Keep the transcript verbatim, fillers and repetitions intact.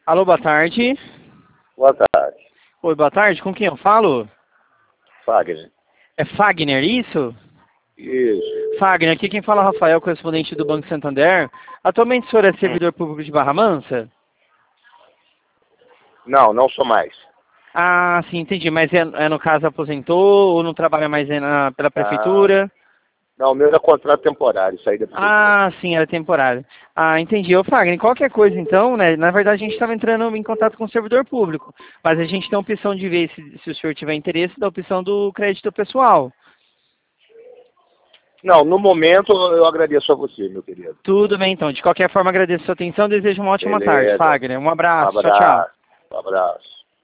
Alô, boa tarde. Boa tarde. Oi, boa tarde. Com quem eu falo? Fagner. É Fagner, isso? Isso. Fagner, aqui quem fala é o Rafael, correspondente do Banco Santander. Atualmente o senhor é Hum. servidor público de Barra Mansa? Não, não sou mais. Ah, sim, entendi. Mas é, é no caso aposentou ou não trabalha mais é na, pela Ah, prefeitura? não, o meu era contrato temporário, saí da prefeitura. Ah, sim, era temporário. Ah, entendi. Ô, Fagner, qualquer coisa então, né? Na verdade a gente estava entrando em contato com o servidor público, mas a gente tem a opção de ver se, se o senhor tiver interesse da opção do crédito pessoal. Não, no momento eu agradeço a você, meu querido. Tudo bem, então. De qualquer forma, agradeço a sua atenção. Desejo uma ótima tarde, Beleza. Fagner. Um Um abraço. Tchau, tchau. abraço. Um abraço.